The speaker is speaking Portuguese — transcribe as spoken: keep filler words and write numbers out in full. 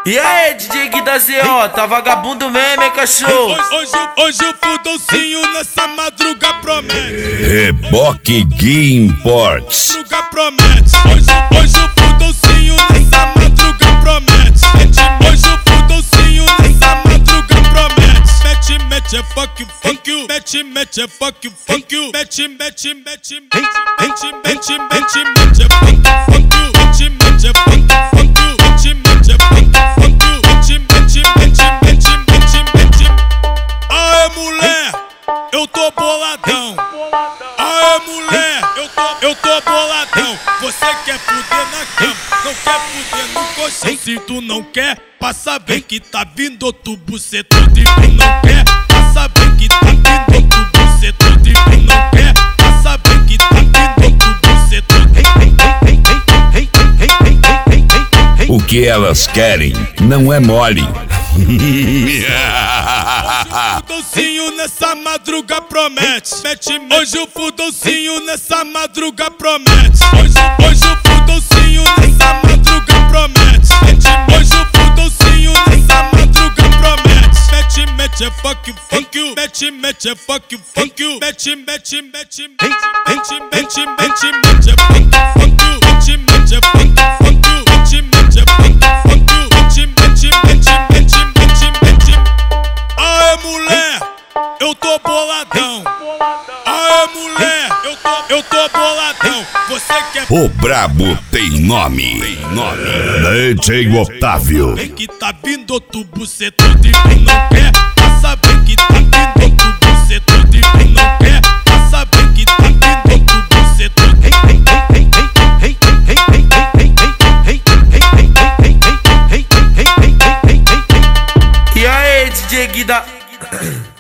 E aí, D J Guida Z O, tá vagabundo mesmo, hein, cachorro? Hoje, hoje, hoje o fudolcinho nessa madruga promete. Reboque Gui Imports. Madruga promete. Hoje, hoje o fudolcinho nessa madruga promete. Mete, hoje o fudolcinho nessa madruga promete. Mete, mete, é fuck you, fuck you. Mete, mete, é fuck you, fuck you. Mete, mete, mete, mete, mete, mete, mete, mete, é fuck you, fuck you. Mete, mete, é fuck you, fuck you. Mete, mete, é fuck you. Eu tô boladão, aê mulher, eu tô, eu tô boladão. Você quer fuder na cama, não quer fuder no colchão. Se tu não quer, passa bem que tá vindo outro bucetão. E tu não quer, passa bem que tá vindo outro bucetão. E tu não quer, passa bem que tá vindo outro bucetão. O que elas querem não é mole. Fudolcinho nessa madruga promete. Mete, hoje o fudolcinho nessa madruga promete. Hoje, hoje o fudolcinho nessa madruga promete. Mete, hoje o fudolcinho nessa madruga promete. Mete, mete, é fuck you, fuck you. Mete, mete, é fuck you, fuck you. Mete, mete, mete, mete, mete, mete, mete, mete, é fuck you, fuck you. Mete, mete, é fuck you, fuck you. Mete, mete, é fuck you, fuck you. Mete, mete, mete, mete. Aê mulher, eu tô boladão. Aê mulher, eu tô, eu tô boladão. Você quer... O brabo tem nome. Tem nome. D J Otávio. Vem que tá vindo outro bucetão. E tu não quer, passa bem que tá vindo outro bucetão. E tu não quer, passa bem que tá vindo outro bucetão. E aí, D J Guida...